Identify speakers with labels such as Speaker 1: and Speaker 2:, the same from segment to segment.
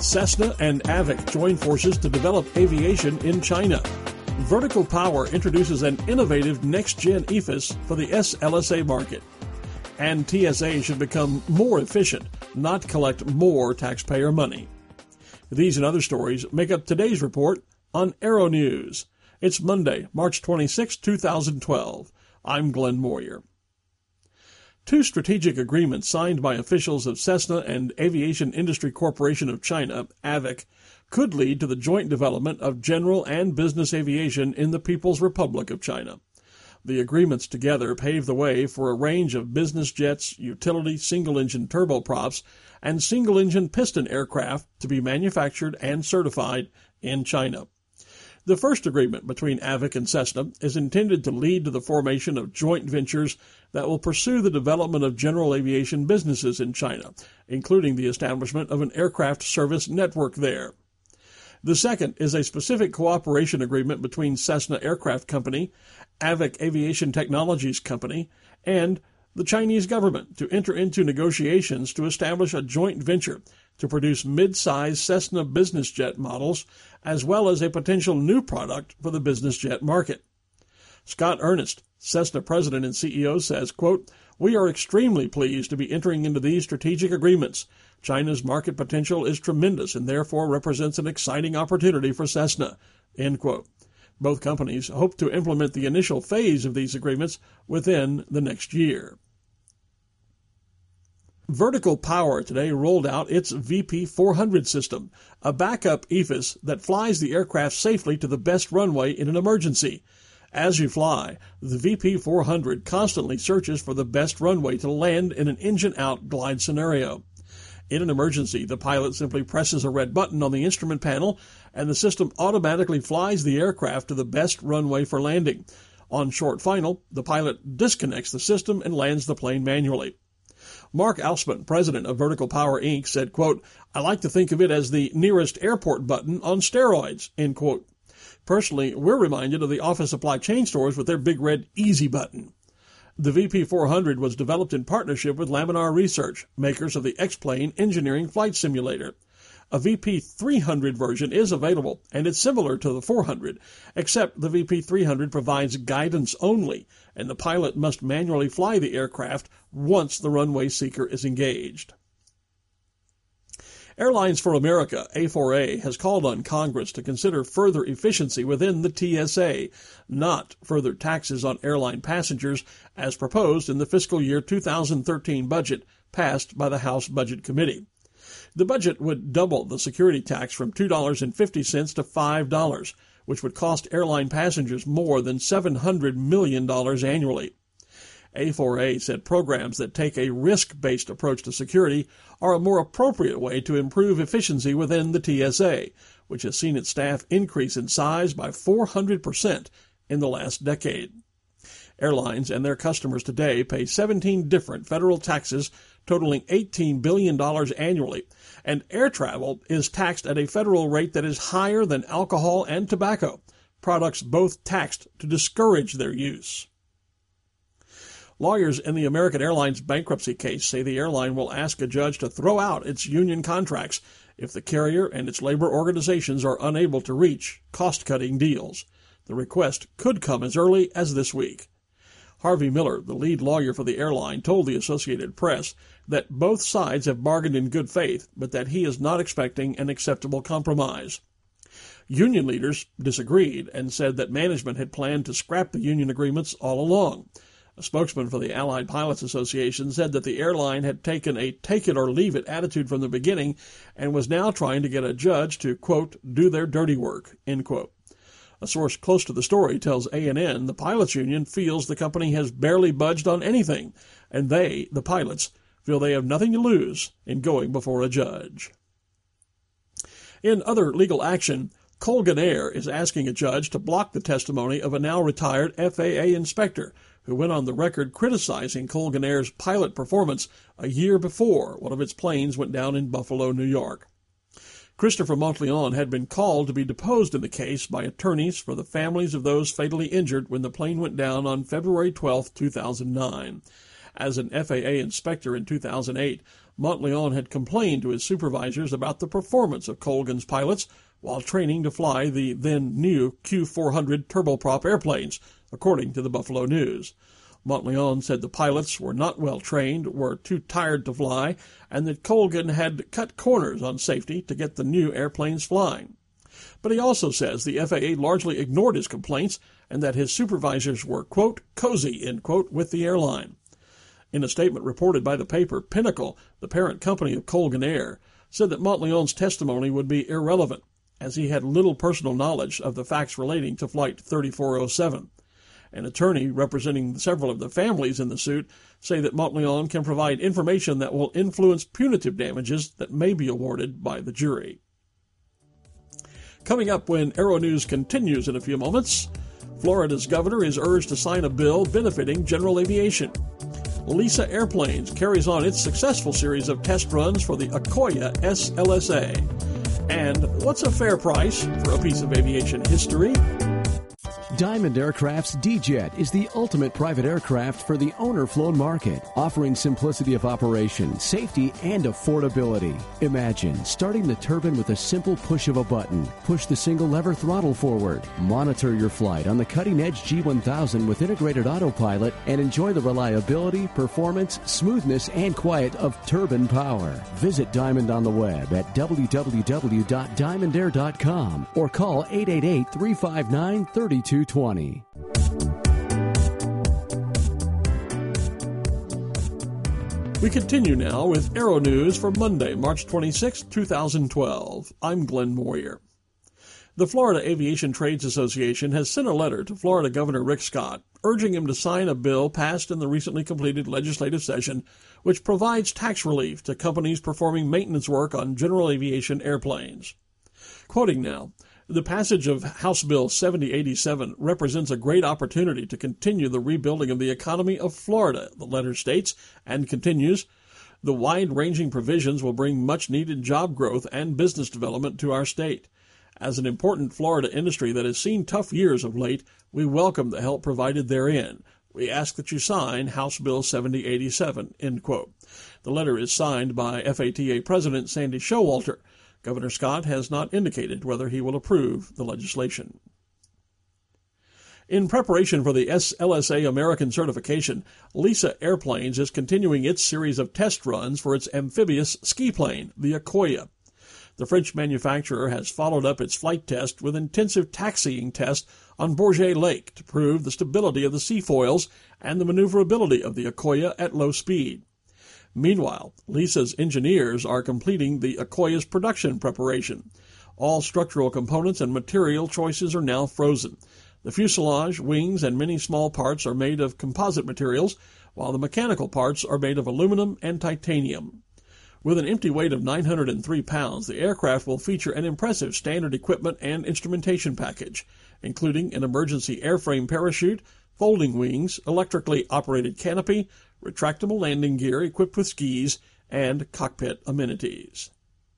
Speaker 1: Cessna and AVIC join forces to develop aviation in China. Vertical Power introduces an innovative next-gen EFIS for the SLSA market. And TSA should become more efficient, not collect more taxpayer money. These and other stories make up today's report on Aero News. It's Monday, March 26, 2012. I'm Glenn Moyer. Two strategic agreements signed by officials of Cessna and Aviation Industry Corporation of China, AVIC, could lead to the joint development of general and business aviation in the People's Republic of China. The agreements together pave the way for a range of business jets, utility single-engine turboprops, and single-engine piston aircraft to be manufactured and certified in China. The first agreement between AVIC and Cessna is intended to lead to the formation of joint ventures that will pursue the development of general aviation businesses in China, including the establishment of an aircraft service network there. The second is a specific cooperation agreement between Cessna Aircraft Company, AVIC Aviation Technologies Company, and the Chinese government to enter into negotiations to establish a joint venture to produce mid-size Cessna business jet models, as well as a potential new product for the business jet market. Scott Ernest, Cessna president and CEO, says, quote, "We are extremely pleased to be entering into these strategic agreements. China's market potential is tremendous and therefore represents an exciting opportunity for Cessna," end quote. Both companies hope to implement the initial phase of these agreements within the next year. Vertical Power today rolled out its VP400 system, a backup EFIS that flies the aircraft safely to the best runway in an emergency. As you fly, the VP400 constantly searches for the best runway to land in an engine-out glide scenario. In an emergency, the pilot simply presses a red button on the instrument panel, and the system automatically flies the aircraft to the best runway for landing. On short final, the pilot disconnects the system and lands the plane manually. Mark Alsman, president of Vertical Power, Inc., said, quote, "I like to think of it as the nearest airport button on steroids," end quote. Personally, we're reminded of the office supply chain stores with their big red easy button. The VP400 was developed in partnership with Laminar Research, makers of the X-Plane Engineering Flight Simulator. A VP300 version is available, and it's similar to the 400, except the VP300 provides guidance only, and the pilot must manually fly the aircraft once the runway seeker is engaged. Airlines for America, A4A, has called on Congress to consider further efficiency within the TSA, not further taxes on airline passengers as proposed in the fiscal year 2013 budget passed by the House Budget Committee. The budget would double the security tax from $2.50 to $5, which would cost airline passengers more than $700 million annually. A4A said programs that take a risk-based approach to security are a more appropriate way to improve efficiency within the TSA, which has seen its staff increase in size by 400% in the last decade. Airlines and their customers today pay 17 different federal taxes totaling $18 billion annually, and air travel is taxed at a federal rate that is higher than alcohol and tobacco, products both taxed to discourage their use. Lawyers in the American Airlines bankruptcy case say the airline will ask a judge to throw out its union contracts if the carrier and its labor organizations are unable to reach cost-cutting deals. The request could come as early as this week. Harvey Miller, the lead lawyer for the airline, told the Associated Press that both sides have bargained in good faith, but that he is not expecting an acceptable compromise. Union leaders disagreed and said that management had planned to scrap the union agreements all along. A spokesman for the Allied Pilots Association said that the airline had taken a take-it-or-leave-it attitude from the beginning and was now trying to get a judge to, quote, "do their dirty work," end quote. A source close to the story tells ANN the pilots union feels the company has barely budged on anything, and they, the pilots, feel they have nothing to lose in going before a judge. In other legal action, Colgan Air is asking a judge to block the testimony of a now-retired FAA inspector who went on the record criticizing Colgan Air's pilot performance a year before one of its planes went down in Buffalo, New York. Christopher Montleon had been called to be deposed in the case by attorneys for the families of those fatally injured when the plane went down on February 12, 2009. As an FAA inspector in 2008, Montleon had complained to his supervisors about the performance of Colgan's pilots while training to fly the then-new Q400 turboprop airplanes, according to the Buffalo News. Montleon said the pilots were not well trained, were too tired to fly, and that Colgan had cut corners on safety to get the new airplanes flying. But he also says the FAA largely ignored his complaints and that his supervisors were, quote, cozy, end quote, with the airline. In a statement reported by the paper, Pinnacle, the parent company of Colgan Air, said that Montleon's testimony would be irrelevant, as he had little personal knowledge of the facts relating to Flight 3407. An attorney representing several of the families in the suit say that Montleon can provide information that will influence punitive damages that may be awarded by the jury. Coming up when Aero News continues in a few moments, Florida's governor is urged to sign a bill benefiting general aviation. Lisa Airplanes carries on its successful series of test runs for the Akoya SLSA. And what's a fair price for a piece of aviation history?
Speaker 2: Diamond Aircraft's D-Jet is the ultimate private aircraft for the owner-flown market, offering simplicity of operation, safety, and affordability. Imagine starting the turbine with a simple push of a button. Push the single-lever throttle forward. Monitor your flight on the cutting-edge G1000 with integrated autopilot and enjoy the reliability, performance, smoothness, and quiet of turbine power. Visit Diamond on the web at www.diamondair.com or call 888-359-3220.
Speaker 1: We continue now with Aero News for Monday, March 26, 2012. I'm Glenn Moyer. The Florida Aviation Trades Association has sent a letter to Florida Governor Rick Scott urging him to sign a bill passed in the recently completed legislative session which provides tax relief to companies performing maintenance work on general aviation airplanes. Quoting now, "The passage of House Bill 7087 represents a great opportunity to continue the rebuilding of the economy of Florida," the letter states, and continues, "The wide-ranging provisions will bring much-needed job growth and business development to our state. As an important Florida industry that has seen tough years of late, we welcome the help provided therein. We ask that you sign House Bill 7087, end quote. The letter is signed by FATA President Sandy Showalter. Governor Scott has not indicated whether he will approve the legislation. In preparation for the SLSA American certification, Lisa Airplanes is continuing its series of test runs for its amphibious ski plane, the Akoya. The French manufacturer has followed up its flight test with intensive taxiing tests on Bourget Lake to prove the stability of the seafoils and the maneuverability of the Akoya at low speed. Meanwhile, Lisa's engineers are completing the Akoya's production preparation. All structural components and material choices are now frozen. The fuselage, wings, and many small parts are made of composite materials, while the mechanical parts are made of aluminum and titanium. With an empty weight of 903 pounds, the aircraft will feature an impressive standard equipment and instrumentation package, including an emergency airframe parachute, folding wings, electrically operated canopy, retractable landing gear equipped with skis, and cockpit amenities.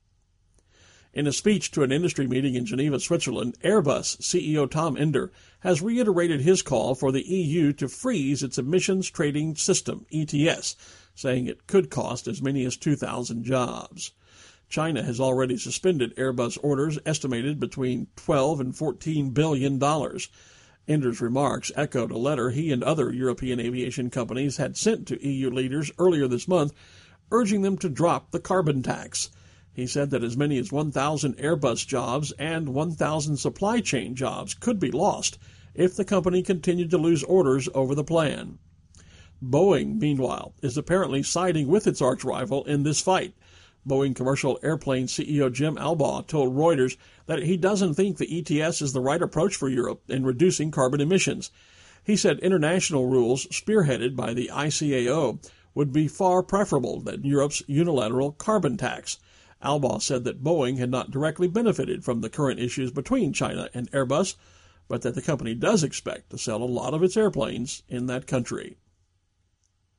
Speaker 1: In a speech to an industry meeting in Geneva, Switzerland, Airbus CEO Tom Ender has reiterated his call for the EU to freeze its emissions trading system, ETS, saying it could cost as many as 2,000 jobs. China has already suspended Airbus orders estimated between $12 and $14 billion. Ender's remarks echoed a letter he and other European aviation companies had sent to EU leaders earlier this month, urging them to drop the carbon tax. He said that as many as 1,000 Airbus jobs and 1,000 supply chain jobs could be lost if the company continued to lose orders over the plan. Boeing, meanwhile, is apparently siding with its arch-rival in this fight. Boeing commercial airplane CEO Jim Albaugh told Reuters that he doesn't think the ETS is the right approach for Europe in reducing carbon emissions. He said international rules spearheaded by the ICAO would be far preferable than Europe's unilateral carbon tax. Albaugh said that Boeing had not directly benefited from the current issues between China and Airbus, but that the company does expect to sell a lot of its airplanes in that country.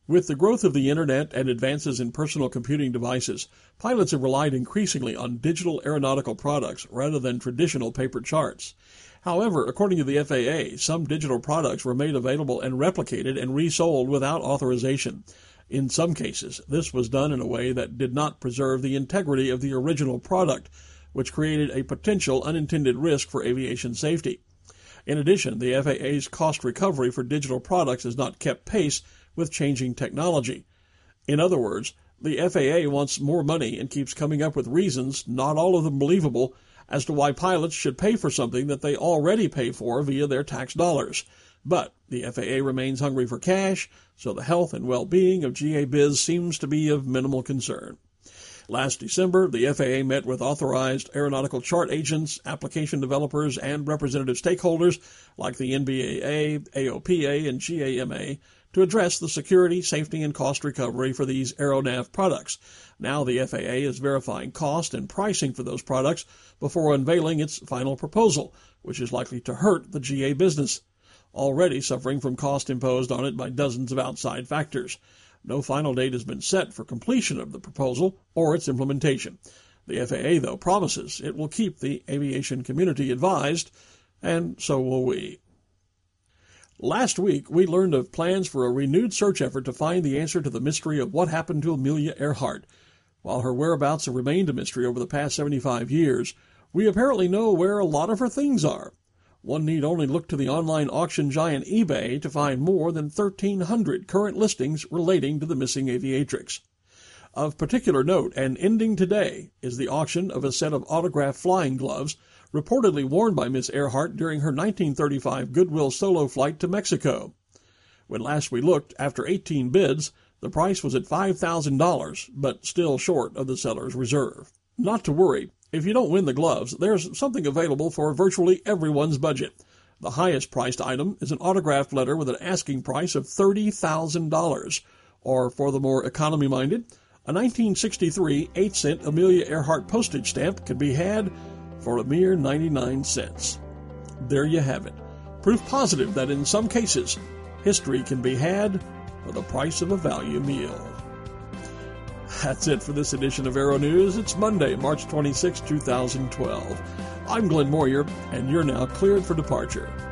Speaker 1: With the growth of the Internet and advances in personal computing devices, pilots have relied increasingly on digital aeronautical products rather than traditional paper charts. However, according to the FAA, some digital products were made available and replicated and resold without authorization. In some cases, this was done in a way that did not preserve the integrity of the original product, which created a potential unintended risk for aviation safety. In addition, the FAA's cost recovery for digital products has not kept pace with changing technology. In other words, the FAA wants more money and keeps coming up with reasons, not all of them believable, as to why pilots should pay for something that they already pay for via their tax dollars. But the FAA remains hungry for cash, so the health and well-being of GA-Biz seems to be of minimal concern. Last December, the FAA met with authorized aeronautical chart agents, application developers, and representative stakeholders like the NBAA, AOPA, and GAMA to address the security, safety, and cost recovery for these aeronav products. Now the FAA is verifying cost and pricing for those products before unveiling its final proposal, which is likely to hurt the GA business, already suffering from cost imposed on it by dozens of outside factors. No final date has been set for completion of the proposal or its implementation. The FAA, though, promises it will keep the aviation community advised, and so will we. Last week, we learned of plans for a renewed search effort to find the answer to the mystery of what happened to Amelia Earhart. While her whereabouts have remained a mystery over the past 75 years, we apparently know where a lot of her things are. One need only look to the online auction giant eBay to find more than 1,300 current listings relating to the missing aviatrix. Of particular note, and ending today, is the auction of a set of autographed flying gloves reportedly worn by Miss Earhart during her 1935 Goodwill solo flight to Mexico. When last we looked, after 18 bids, the price was at $5,000, but still short of the seller's reserve. Not to worry. If you don't win the gloves, there's something available for virtually everyone's budget. The highest priced item is an autographed letter with an asking price of $30,000, or for the more economy-minded, a 1963 8-cent Amelia Earhart postage stamp can be had for a mere 99 cents. There you have it. Proof positive that in some cases, history can be had for the price of a value meal. That's it for this edition of Aero News. It's Monday, March 26, 2012. I'm Glenn Moyer, and you're now cleared for departure.